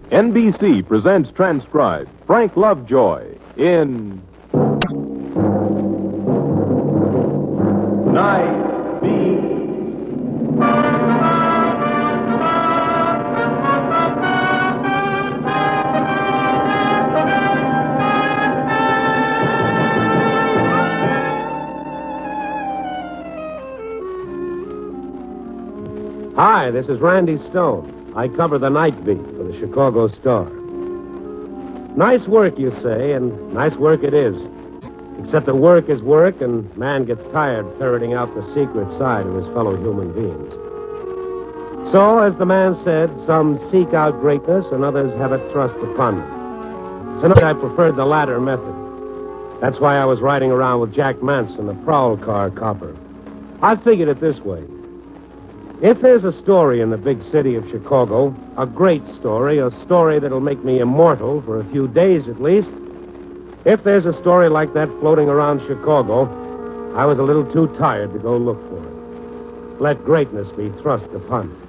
NBC presents transcribed Frank Lovejoy in Night Beat. Hi, this is Randy Stone. I cover the night beat for the Chicago Star. Nice work, you say, and nice work it is. Except that work is work, and man gets tired ferreting out the secret side of his fellow human beings. So, as the man said, some seek out greatness and others have it thrust upon them. Tonight I preferred the latter method. That's why I was riding around with Jack Manson, the prowl car copper. I figured it this way. If there's a story in the big city of Chicago, a great story, a story that'll make me immortal for a few days at least, if there's a story like that floating around Chicago, I was a little too tired to go look for it. Let greatness be thrust upon me.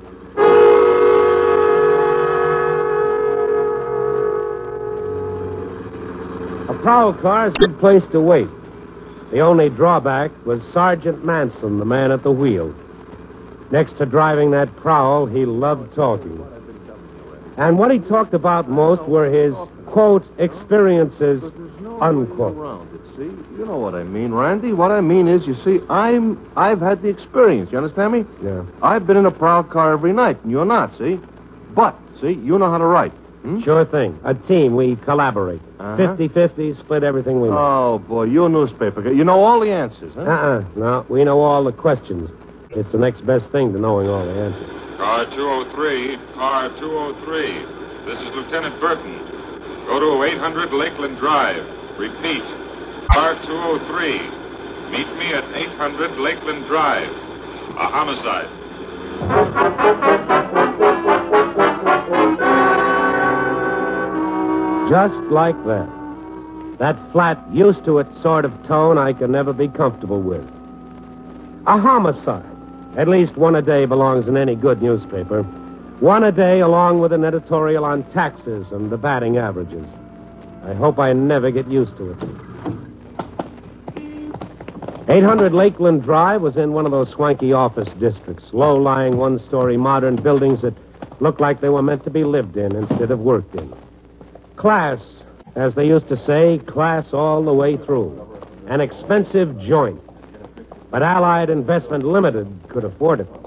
A prowl car is a good place to wait. The only drawback was Sergeant Manson, the man at the wheel. Next to driving that prowl, he loved talking. And what he talked about most were his, quote, experiences, unquote. See, you know what I mean, Randy. What I mean is, you see, I've had the experience. You understand me? Yeah. I've been in a prowl car every night, and you're not, see? But, see, you know how to write. Sure thing. A team, we collaborate. 50-50, split everything we know. Oh, boy, you're a newspaper guy. You know all the answers, huh? No, we know all the questions. It's the next best thing to knowing all the answers. Car 203, car 203. This is Lieutenant Burton. Go to 800 Lakeland Drive. Repeat, car 203. Meet me at 800 Lakeland Drive. A homicide. Just like that. That flat, used-to-it sort of tone I can never be comfortable with. A homicide. At least one a day belongs in any good newspaper. One a day along with an editorial on taxes and the batting averages. I hope I never get used to it. 800 Lakeland Drive was in one of those swanky office districts, low-lying one-story modern buildings that looked like they were meant to be lived in instead of worked in. Class, as they used to say, class all the way through. An expensive joint. But Allied Investment Limited could afford it.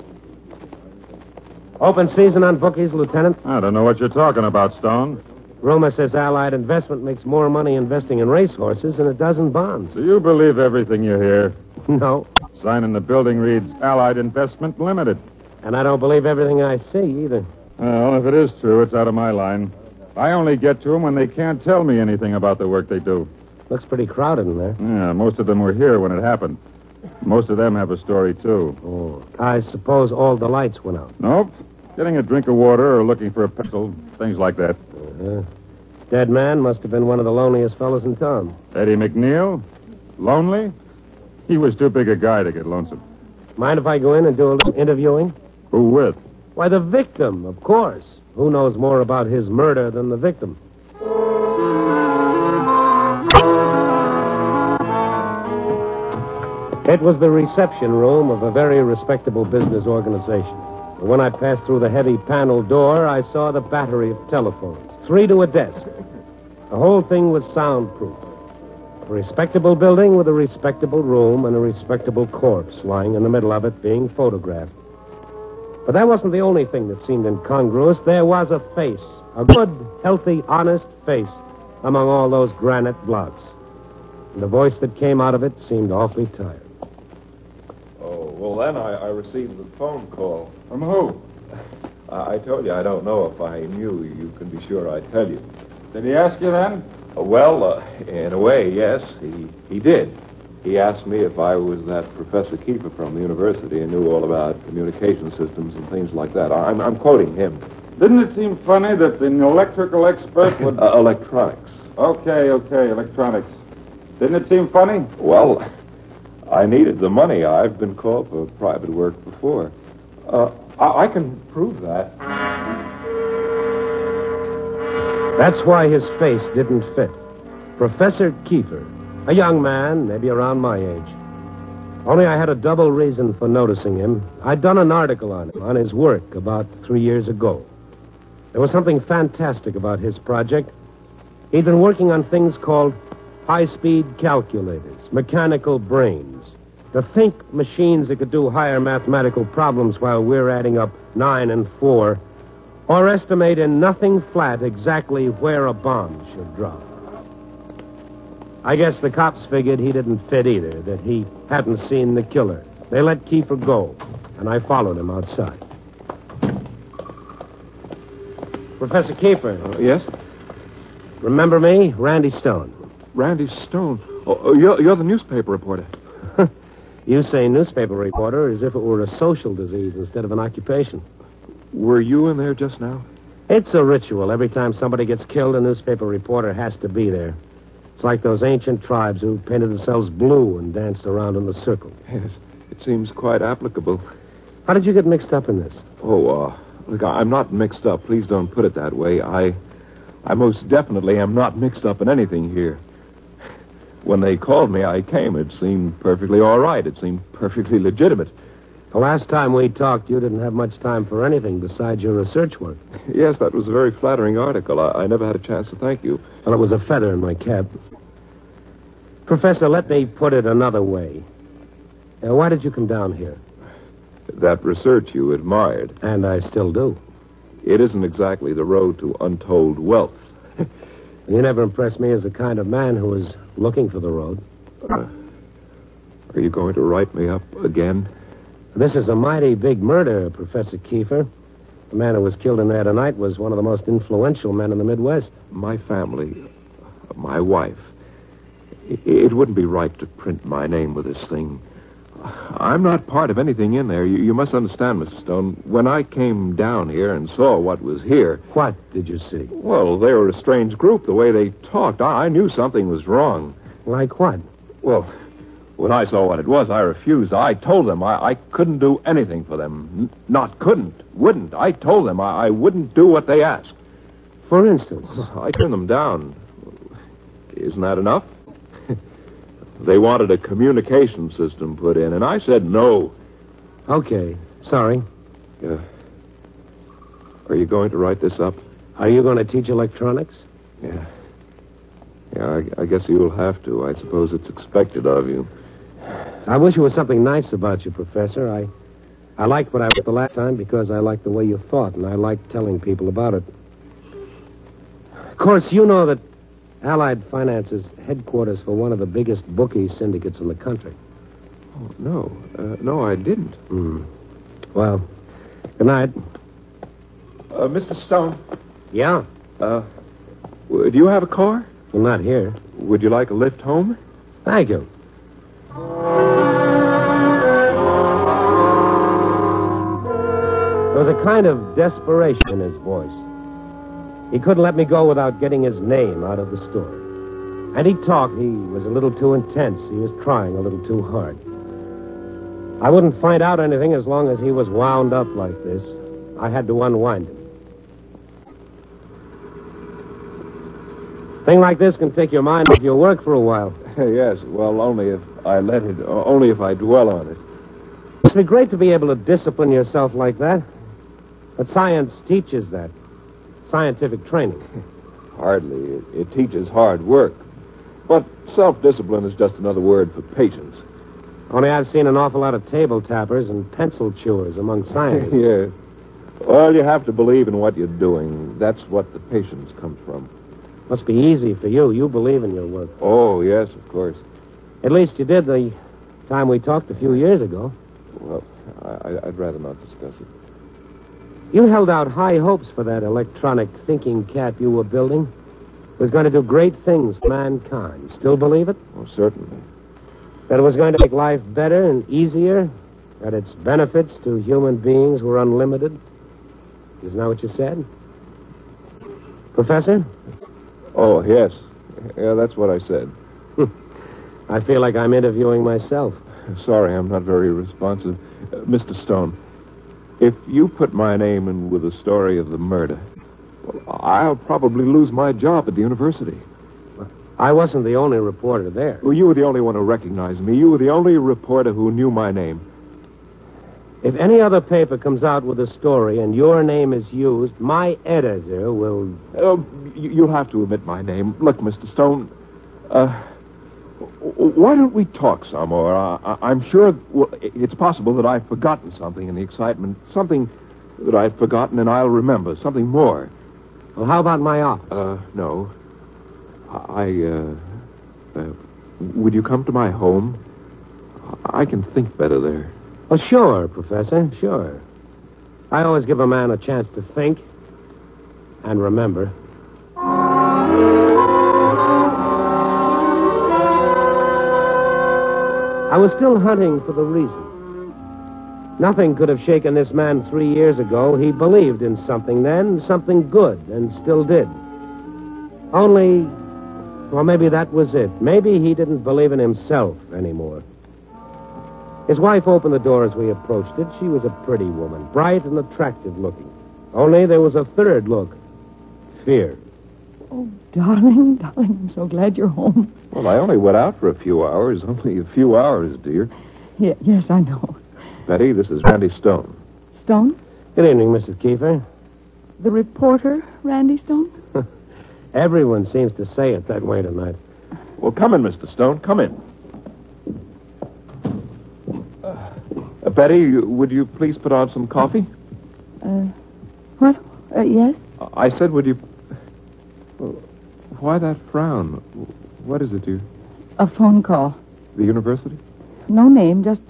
Open season on bookies, Lieutenant? I don't know what you're talking about, Stone. Rumor says Allied Investment makes more money investing in racehorses than it does in bonds. Do you believe everything you hear? No. Sign in the building reads Allied Investment Limited. And I don't believe everything I see either. Well, if it is true, it's out of my line. I only get to them when they can't tell me anything about the work they do. Looks pretty crowded in there. Yeah, most of them were here when it happened. Most of them have a story, too. Oh, I suppose all the lights went out. Nope. Getting a drink of water or looking for a pencil, things like that. Dead man must have been one of the loneliest fellows in town. Eddie McNeil? Lonely? He was too big a guy to get lonesome. Mind if I go in and do a little interviewing? Who with? Why, the victim, of course. Who knows more about his murder than the victim? It was the reception room of a very respectable business organization. When I passed through the heavy panel door, I saw the battery of telephones, 3 to a desk. The whole thing was soundproof. A respectable building with a respectable room and a respectable corpse lying in the middle of it being photographed. But that wasn't the only thing that seemed incongruous. There was a face, a good, healthy, honest face among all those granite blocks. And the voice that came out of it seemed awfully tired. Oh, well, then I received a phone call. From who? I told you I don't know. If I knew, you can be sure I'd tell you. Did he ask you then? Well, in a way, yes, he did. He asked me if I was that Professor Keeper from the university and knew all about communication systems and things like that. I'm quoting him. Didn't it seem funny that an electrical expert would... Electronics. Okay, electronics. Didn't it seem funny? Well, I needed the money. I've been called for private work before. I can prove that. That's why his face didn't fit. Professor Kiefer, a young man, maybe around my age. Only I had a double reason for noticing him. I'd done an article on him, on his work, about 3 years ago. There was something fantastic about his project. He'd been working on things called high-speed calculators, mechanical brains, to think machines that could do higher mathematical problems while we're adding up 9 and 4, or estimate in nothing flat exactly where a bomb should drop. I guess the cops figured he didn't fit either, that he hadn't seen the killer. They let Kiefer go, and I followed him outside. Professor Kiefer. Yes? Remember me? Randy Stone. Randy Stone. Oh, you're the newspaper reporter. You say newspaper reporter as if it were a social disease instead of an occupation. Were you in there just now? It's a ritual. Every time somebody gets killed, a newspaper reporter has to be there. It's like those ancient tribes who painted themselves blue and danced around in a circle. Yes, it seems quite applicable. How did you get mixed up in this? Look, I'm not mixed up. Please don't put it that way. I most definitely am not mixed up in anything here. When they called me, I came. It seemed perfectly all right. It seemed perfectly legitimate. The last time we talked, you didn't have much time for anything besides your research work. Yes, that was a very flattering article. I never had a chance to thank you. Well, it was a feather in my cap. Professor, let me put it another way. Why did you come down here? That research you admired. And I still do. It isn't exactly the road to untold wealth. You never impressed me as the kind of man who was looking for the road. Are you going to write me up again? This is a mighty big murder, Professor Kiefer. The man who was killed in there tonight was one of the most influential men in the Midwest. My family, my wife. It wouldn't be right to print my name with this thing. I'm not part of anything in there. You must understand, Mr. Stone. When I came down here and saw what was here... What did you see? Well, they were a strange group. The way they talked, I knew something was wrong. Like what? Well, when I saw what it was, I refused. I told them I couldn't do anything for them. Not couldn't, wouldn't. I told them I wouldn't do what they asked. For instance? I turned them down. Isn't that enough? They wanted a communication system put in, and I said no. Okay. Sorry. Are you going to write this up? Are you going to teach electronics? Yeah. Yeah, I guess you'll have to. I suppose it's expected of you. I wish there was something nice about you, Professor. I liked what I was the last time because I liked the way you thought, and I liked telling people about it. Of course, you know that Allied Finance is headquarters for one of the biggest bookie syndicates in the country. Oh, no. No, I didn't. Well, good night. Mr. Stone. Yeah? Do you have a car? Well, not here. Would you like a lift home? Thank you. There was a kind of desperation in his voice. He couldn't let me go without getting his name out of the story. And he talked. He was a little too intense. He was trying a little too hard. I wouldn't find out anything as long as he was wound up like this. I had to unwind him. Thing like this can take your mind off your work for a while. Yes, well, only if I dwell on it. It'd be great to be able to discipline yourself like that. But science teaches that. Scientific training. Hardly. It teaches hard work. But self-discipline is just another word for patience. Only I've seen an awful lot of table tappers and pencil chewers among scientists. Yeah. Well, you have to believe in what you're doing. That's what the patience comes from. Must be easy for you. You believe in your work. Oh, yes, of course. At least you did the time we talked a few years ago. Well, I'd rather not discuss it. You held out high hopes for that electronic thinking cap you were building. It was going to do great things for mankind. Still believe it? Oh, certainly. That it was going to make life better and easier? That its benefits to human beings were unlimited? Isn't that what you said? Professor? Oh, yes. Yeah, that's what I said. I feel like I'm interviewing myself. Sorry, I'm not very responsive. Mr. Stone, if you put my name in with the story of the murder, Well, I'll probably lose my job at the university. I wasn't the only reporter there. Well, you were the only one who recognized me. You were the only reporter who knew my name. If any other paper comes out with a story and your name is used, my editor will... You'll have to omit my name. Look, Mr. Stone, why don't we talk some more? I'm sure it's possible that I've forgotten something in the excitement. Something that I've forgotten and I'll remember. Something more. Well, how about my office? No. Would you come to my home? I can think better there. Oh, sure, Professor, sure. I always give a man a chance to think and remember. I was still hunting for the reason. Nothing could have shaken this man 3 years ago. He believed in something then, something good, and still did. Only, well, maybe that was it. Maybe he didn't believe in himself anymore. His wife opened the door as we approached it. She was a pretty woman, bright and attractive looking. Only there was a third look. Fear. Oh, darling, I'm so glad you're home. Well, I only went out for a few hours. Only a few hours, dear. Yes, I know. Betty, this is Randy Stone. Stone? Good evening, Mrs. Kiefer. The reporter, Randy Stone? Everyone seems to say it that way tonight. Well, come in, Mr. Stone. Come in. Betty, would you please put on some coffee? What? Yes? I said, would you... Why that frown? What is it, dear? A phone call. The university? No name, just,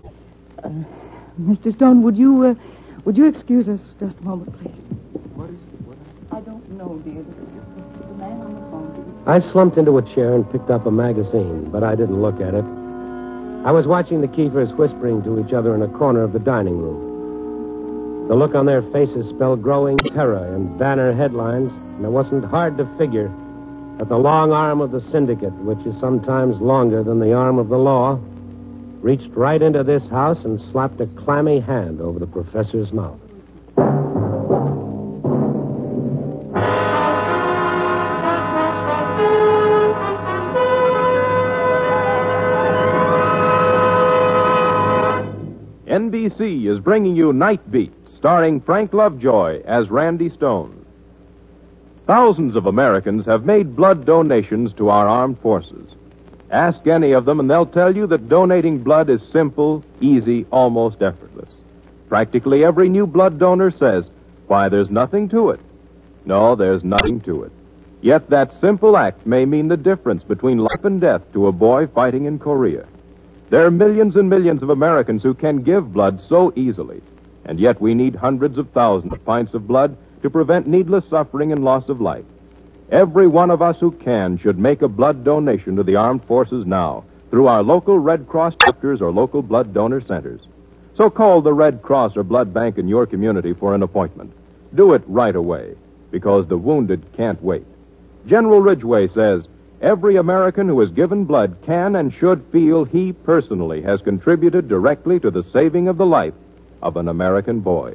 Mr. Stone, would you excuse us just a moment, please? What is it? What? I don't know, dear. The man on the phone. I slumped into a chair and picked up a magazine, but I didn't look at it. I was watching the Kiefers whispering to each other in a corner of the dining room. The look on their faces spelled growing terror and banner headlines, and it wasn't hard to figure that the long arm of the syndicate, which is sometimes longer than the arm of the law, reached right into this house and slapped a clammy hand over the professor's mouth. NBC is bringing you Night Beat, starring Frank Lovejoy as Randy Stone. Thousands of Americans have made blood donations to our armed forces. Ask any of them and they'll tell you that donating blood is simple, easy, almost effortless. Practically every new blood donor says, why, there's nothing to it. No, there's nothing to it. Yet that simple act may mean the difference between life and death to a boy fighting in Korea. There are millions and millions of Americans who can give blood so easily, and yet we need hundreds of thousands of pints of blood to prevent needless suffering and loss of life. Every one of us who can should make a blood donation to the armed forces now through our local Red Cross chapters or local blood donor centers. So call the Red Cross or blood bank in your community for an appointment. Do it right away, because the wounded can't wait. General Ridgway says, every American who has given blood can and should feel he personally has contributed directly to the saving of the life of an American boy.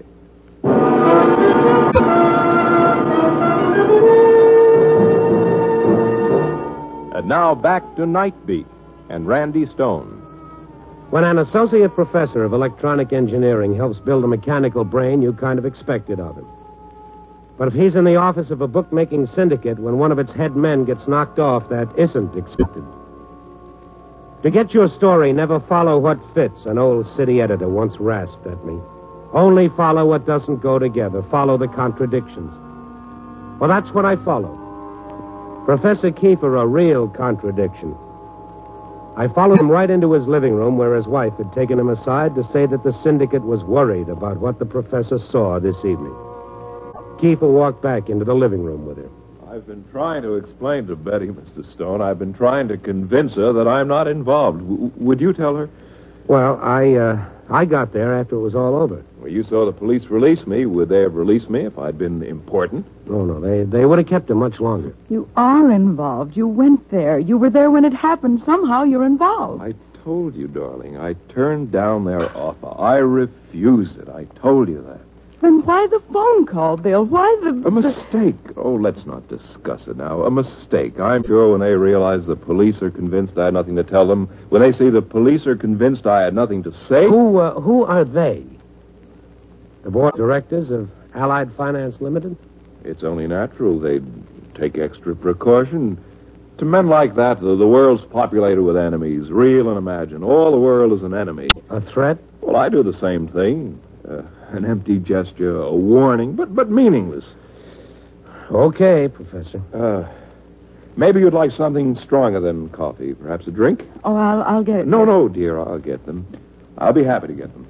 And now back to Night Beat and Randy Stone. When an associate professor of electronic engineering helps build a mechanical brain, you kind of expect it of him. But if he's in the office of a bookmaking syndicate when one of its head men gets knocked off, that isn't expected. To get your story, never follow what fits, an old city editor once rasped at me. Only follow what doesn't go together. Follow the contradictions. Well, that's what I followed. Professor Kiefer, a real contradiction. I followed him right into his living room where his wife had taken him aside to say that the syndicate was worried about what the professor saw this evening. Kiefer walked back into the living room with her. I've been trying to explain to Betty, Mr. Stone. I've been trying to convince her that I'm not involved. Would you tell her? Well, I got there after it was all over. Well, you saw the police release me. Would they have released me if I'd been important? Oh, no, they would have kept him much longer. You are involved. You went there. You were there when it happened. Somehow you're involved. I told you, darling. I turned down their offer. I refused it. I told you that. Then why the phone call, Bill? Why the... A mistake. Oh, let's not discuss it now. A mistake. I'm sure when they realize the police are convinced I had nothing to tell them, when they see the police are convinced I had nothing to say... Who are they? The board of directors of Allied Finance Limited? It's only natural they'd take extra precaution. To men like that, the world's populated with enemies, real and imagined. All the world is an enemy. A threat? Well, I do the same thing. An empty gesture, a warning, but meaningless. Okay, Professor. Maybe you'd like something stronger than coffee. Perhaps a drink? Oh, I'll get it. No, dear, I'll get them. I'll be happy to get them.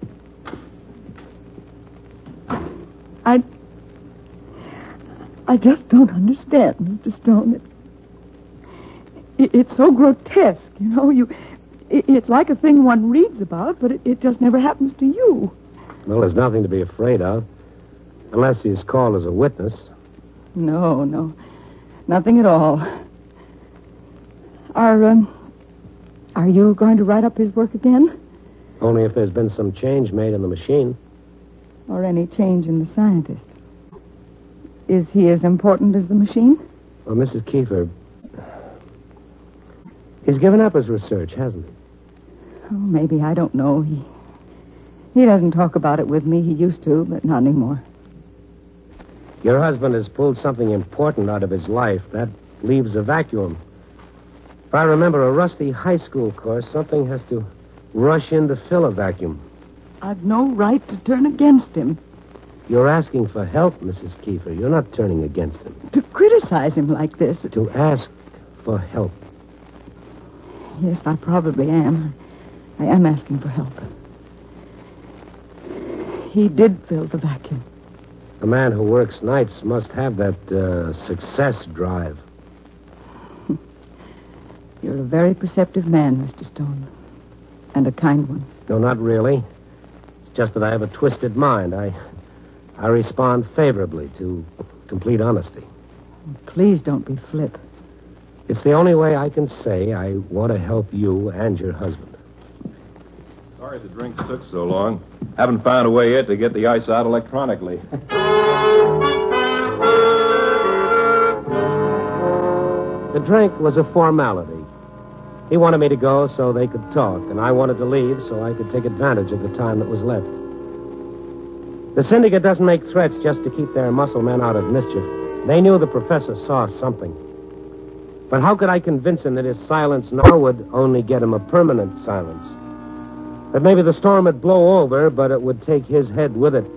I just don't understand, Mr. Stone. It's so grotesque, you know. It's like a thing one reads about, but it just never happens to you. Well, there's nothing to be afraid of. Unless he's called as a witness. No. Nothing at all. Are you going to write up his work again? Only if there's been some change made in the machine. Or any change in the scientist? Is he as important as the machine? Well, Mrs. Kiefer, he's given up his research, hasn't he? Oh, maybe. I don't know. He doesn't talk about it with me. He used to, but not anymore. Your husband has pulled something important out of his life. That leaves a vacuum. If I remember a rusty high school course, something has to rush in to fill a vacuum. I've no right to turn against him. You're asking for help, Mrs. Kiefer. You're not turning against him. To criticize him like this. To ask for help. Yes, I probably am. I am asking for help. He did fill the vacuum. A man who works nights must have that success drive. You're a very perceptive man, Mr. Stone. And a kind one. No, not really. It's just that I have a twisted mind. I respond favorably to complete honesty. Please don't be flip. It's the only way I can say I want to help you and your husband. Sorry the drink took so long. Haven't found a way yet to get the ice out electronically. The drink was a formality. He wanted me to go so they could talk, and I wanted to leave so I could take advantage of the time that was left. The syndicate doesn't make threats just to keep their muscle men out of mischief. They knew the professor saw something. But how could I convince him that his silence now would only get him a permanent silence? That maybe the storm would blow over, but it would take his head with it.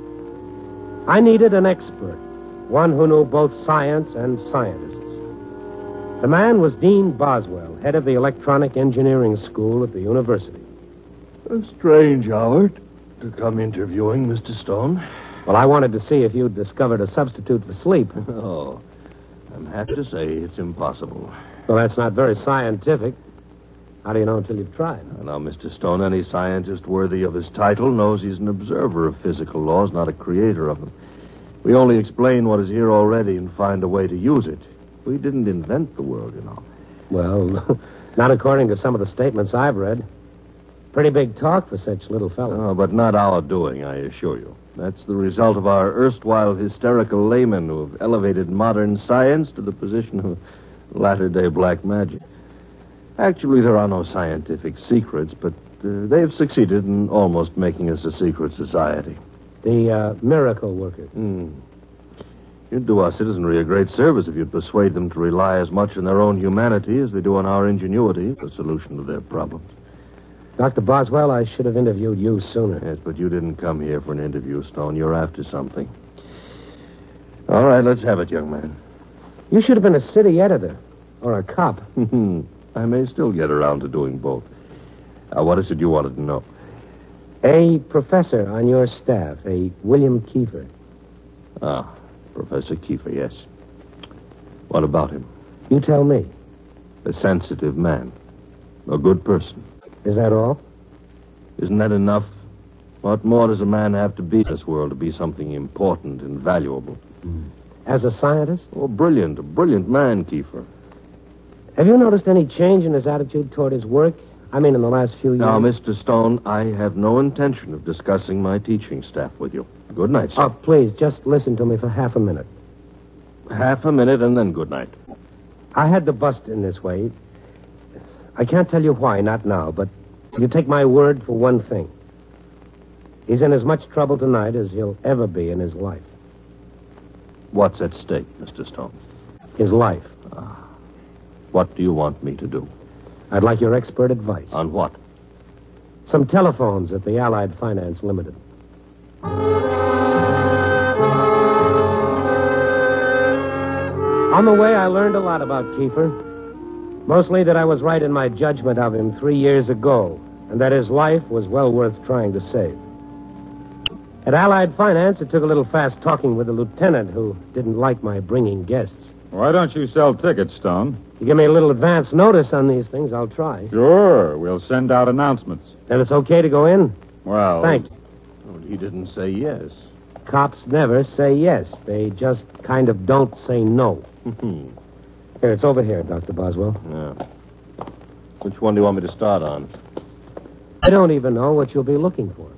I needed an expert, one who knew both science and scientists. The man was Dean Boswell, head of the Electronic Engineering School at the university. Strange, Howard, to come interviewing Mr. Stone. Well, I wanted to see if you'd discovered a substitute for sleep. Oh, I'm happy to say it's impossible. Well, that's not very scientific. How do you know until you've tried? Now, Mr. Stone, any scientist worthy of his title knows he's an observer of physical laws, not a creator of them. We only explain what is here already and find a way to use it. We didn't invent the world, you know. Well, not according to some of the statements I've read. Pretty big talk for such little fellows. Oh, but not our doing, I assure you. That's the result of our erstwhile hysterical laymen who have elevated modern science to the position of latter-day black magic. Actually, there are no scientific secrets, but they've succeeded in almost making us a secret society. The miracle worker. You'd do our citizenry a great service if you'd persuade them to rely as much on their own humanity as they do on our ingenuity for the solution to their problems. Dr. Boswell, I should have interviewed you sooner. Yes, but you didn't come here for an interview, Stone. You're after something. All right, let's have it, young man. You should have been a city editor or a cop. I may still get around to doing both. What is it you wanted to know? A professor on your staff, a William Kiefer. Ah, Professor Kiefer, yes. What about him? You tell me. A sensitive man. A good person. Is that all? Isn't that enough? What more does a man have to be in this world to be something important and valuable? As a scientist? Oh, brilliant. A brilliant man, Kiefer. Have you noticed any change in his attitude toward his work? I mean, in the last few years. Now, Mr. Stone, I have no intention of discussing my teaching staff with you. Good night, sir. Oh, please, just listen to me for half a minute. Half a minute and then good night. I had to bust in this way. I can't tell you why, not now, but you take my word for one thing. He's in as much trouble tonight as he'll ever be in his life. What's at stake, Mr. Stone? His life. What do you want me to do? I'd like your expert advice. On what? Some telephones at the Allied Finance Limited. On the way, I learned a lot about Kiefer. Mostly that I was right in my judgment of him 3 years ago, and that his life was well worth trying to save. At Allied Finance, it took a little fast talking with the lieutenant who didn't like my bringing guests. Why don't you sell tickets, Stone? If you give me a little advance notice on these things, I'll try. Sure. We'll send out announcements. Then it's okay to go in? Well... Thank you. Oh, he didn't say yes. Cops never say yes. They just kind of don't say no. Here, it's over here, Dr. Boswell. Yeah. Which one do you want me to start on? I don't even know what you'll be looking for.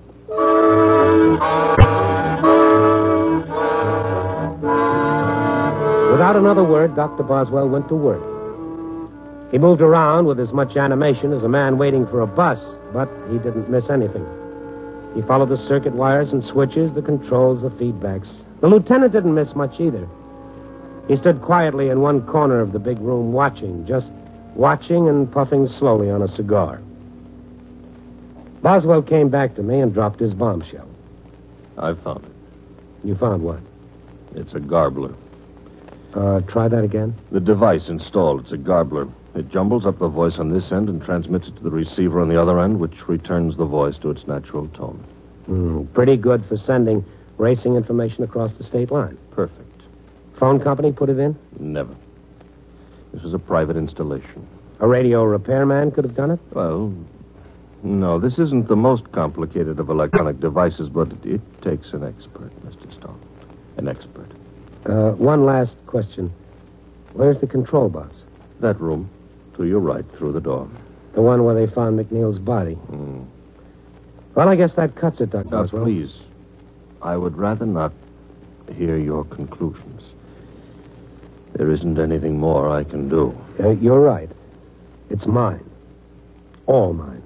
Without another word, Dr. Boswell went to work. He moved around with as much animation as a man waiting for a bus, but he didn't miss anything. He followed the circuit wires and switches, the controls, the feedbacks. The lieutenant didn't miss much either. He stood quietly in one corner of the big room watching, just watching and puffing slowly on a cigar. Boswell came back to me and dropped his bombshell. I found it. You found what? It's a garbler. Try that again. The device installed, it's a garbler. It jumbles up the voice on this end and transmits it to the receiver on the other end, which returns the voice to its natural tone. Pretty good for sending racing information across the state line. Perfect. Phone company put it in? Never. This was a private installation. A radio repairman could have done it? Well, no, this isn't the most complicated of electronic devices, but it takes an expert, Mr. Stone. An expert. One last question. Where's the control box? That room, to your right, through the door. The one where they found McNeil's body. Well, I guess that cuts it, Dr. Boswell. Please, I would rather not hear your conclusions. There isn't anything more I can do. You're right. It's mine. All mine.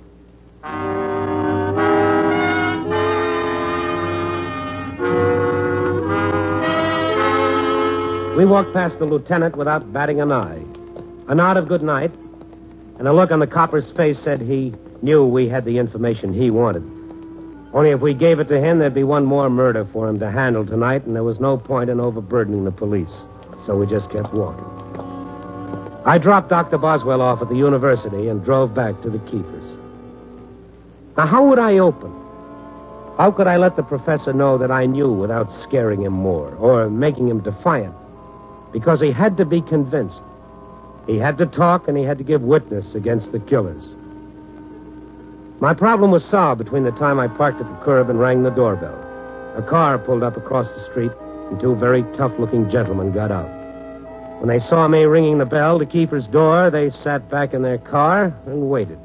We walked past the lieutenant without batting an eye. A nod of good night, and a look on the copper's face said he knew we had the information he wanted. Only if we gave it to him, there'd be one more murder for him to handle tonight, and there was no point in overburdening the police. So we just kept walking. I dropped Dr. Boswell off at the university and drove back to the Kiefers. Now, how would I open? How could I let the professor know that I knew without scaring him more or making him defiant? Because he had to be convinced. He had to talk and he had to give witness against the killers. My problem was solved between the time I parked at the curb and rang the doorbell. A car pulled up across the street, and two very tough-looking gentlemen got out. When they saw me ringing the bell to Kiefer's door, they sat back in their car and waited.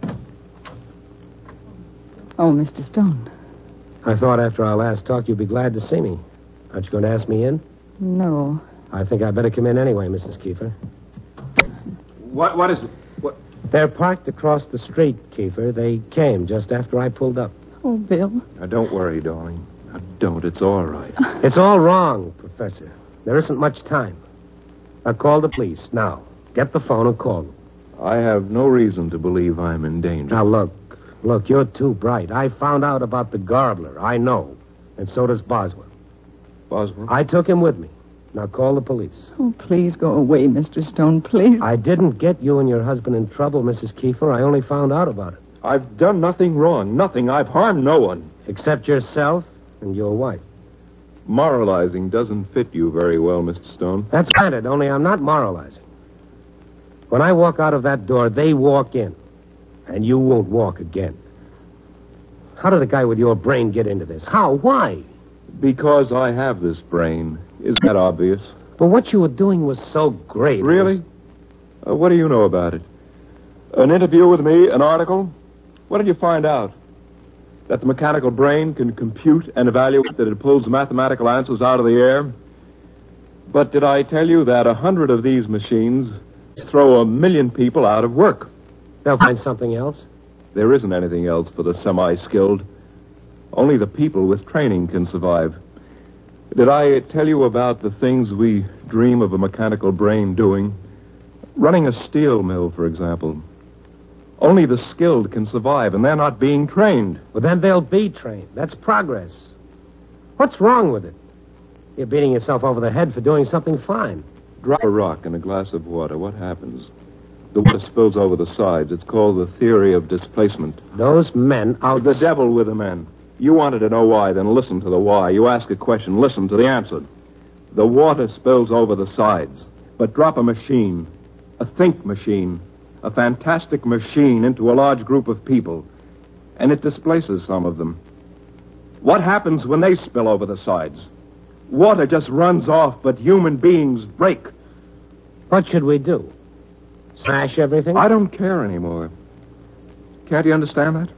Oh, Mr. Stone. I thought after our last talk you'd be glad to see me. Aren't you going to ask me in? No. I think I'd better come in anyway, Mrs. Kiefer. What is it? What? They're parked across the street, Kiefer. They came just after I pulled up. Oh, Bill. Now, don't worry, darling. Now, don't. It's all right. It's all wrong, Professor. There isn't much time. Now, call the police. Now, get the phone and call them. I have no reason to believe I'm in danger. Now, look, you're too bright. I found out about the garbler. I know. And so does Boswell. Boswell? I took him with me. Now, call the police. Oh, please go away, Mr. Stone, please. I didn't get you and your husband in trouble, Mrs. Kiefer. I only found out about it. I've done nothing wrong. Nothing. I've harmed no one. Except yourself and your wife. Moralizing doesn't fit you very well, Mr. Stone. That's granted, only I'm not moralizing. When I walk out of that door, they walk in. And you won't walk again. How did a guy with your brain get into this? How? Why? Because I have this brain. Isn't that obvious? But what you were doing was so great. Really? What do you know about it? An interview with me, an article? What did you find out? That the mechanical brain can compute and evaluate, that it pulls mathematical answers out of the air? But did I tell you that 100 of these machines throw 1 million people out of work? They'll find something else. There isn't anything else for the semi-skilled. Only the people with training can survive. Did I tell you about the things we dream of a mechanical brain doing? Running a steel mill, for example. Only the skilled can survive, and they're not being trained. Well, then they'll be trained. That's progress. What's wrong with it? You're beating yourself over the head for doing something fine. Drop a rock in a glass of water. What happens? The water spills over the sides. It's called the theory of displacement. Those men out... The devil with the men. You wanted to know why, then listen to the why. You ask a question, listen to the answer. The water spills over the sides. But drop a machine, a think machine, a fantastic machine into a large group of people, and it displaces some of them. What happens when they spill over the sides? Water just runs off, but human beings break. What should we do? Smash everything? I don't care anymore. Can't you understand that?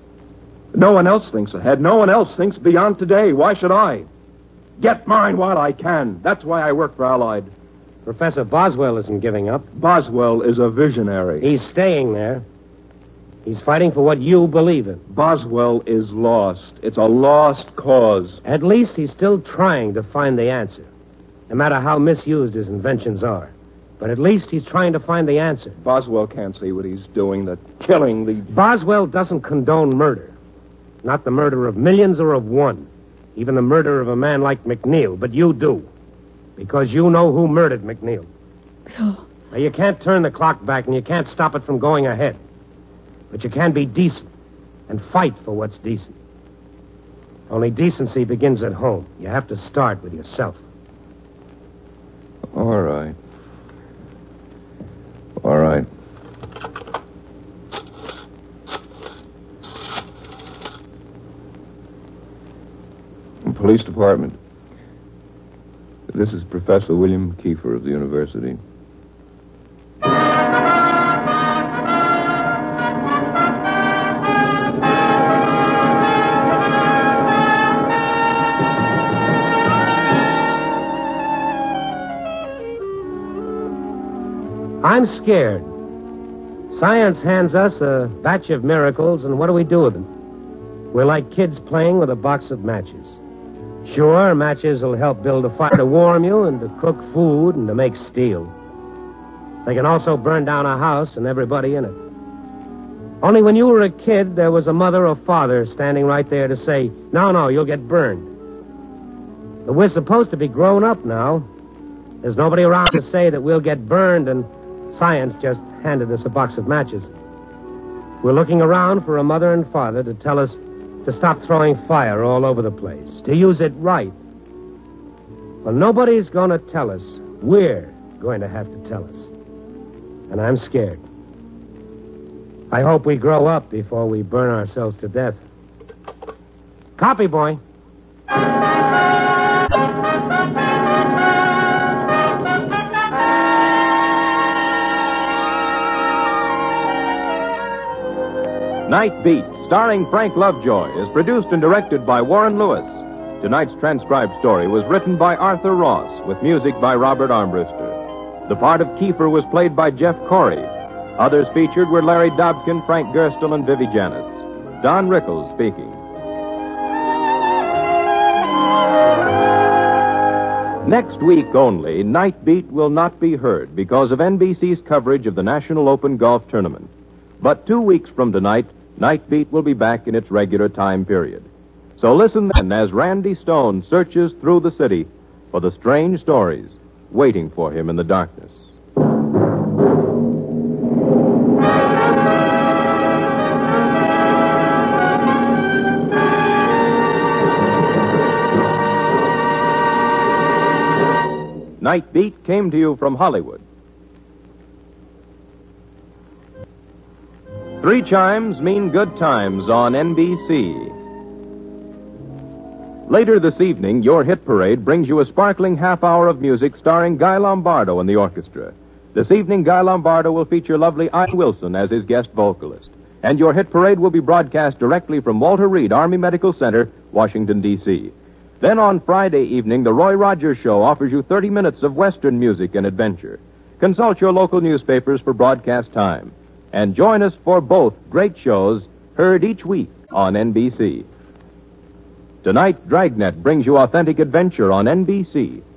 No one else thinks ahead. No one else thinks beyond today. Why should I? Get mine while I can. That's why I work for Allied. Professor Boswell isn't giving up. Boswell is a visionary. He's staying there. He's fighting for what you believe in. Boswell is lost. It's a lost cause. At least he's still trying to find the answer, no matter how misused his inventions are. But at least he's trying to find the answer. Boswell can't see what he's doing, the killing, the... Boswell doesn't condone murder. Not the murder of millions or of one. Even the murder of a man like McNeil. But you do. Because you know who murdered McNeil. Bill. Now, you can't turn the clock back and you can't stop it from going ahead. But you can be decent and fight for what's decent. Only decency begins at home. You have to start with yourself. All right. All right. Police Department. This is Professor William Kiefer of the university. I'm scared. Science hands us a batch of miracles, and what do we do with them? We're like kids playing with a box of matches. Sure, matches will help build a fire to warm you and to cook food and to make steel. They can also burn down a house and everybody in it. Only when you were a kid, there was a mother or father standing right there to say, no, you'll get burned. But we're supposed to be grown up now. There's nobody around to say that we'll get burned, and science just handed us a box of matches. We're looking around for a mother and father to tell us to stop throwing fire all over the place, to use it right. Well, nobody's going to tell us. We're going to have to tell us. And I'm scared. I hope we grow up before we burn ourselves to death. Copy, boy. Night Beat, starring Frank Lovejoy, is produced and directed by Warren Lewis. Tonight's transcribed story was written by Arthur Ross, with music by Robert Armbruster. The part of Kiefer was played by Jeff Corey. Others featured were Larry Dobkin, Frank Gerstle, and Vivi Janis. Don Rickles speaking. Next week only, Night Beat will not be heard because of NBC's coverage of the National Open Golf Tournament. But 2 weeks from tonight, Night Beat will be back in its regular time period. So listen then as Randy Stone searches through the city for the strange stories waiting for him in the darkness. Night Beat came to you from Hollywood. 3 chimes mean good times on NBC. Later this evening, your hit parade brings you a sparkling half hour of music starring Guy Lombardo and the orchestra. This evening, Guy Lombardo will feature lovely Ann Wilson as his guest vocalist. And your hit parade will be broadcast directly from Walter Reed Army Medical Center, Washington, D.C. Then on Friday evening, the Roy Rogers Show offers you 30 minutes of Western music and adventure. Consult your local newspapers for broadcast time. And join us for both great shows heard each week on NBC. Tonight, Dragnet brings you authentic adventure on NBC.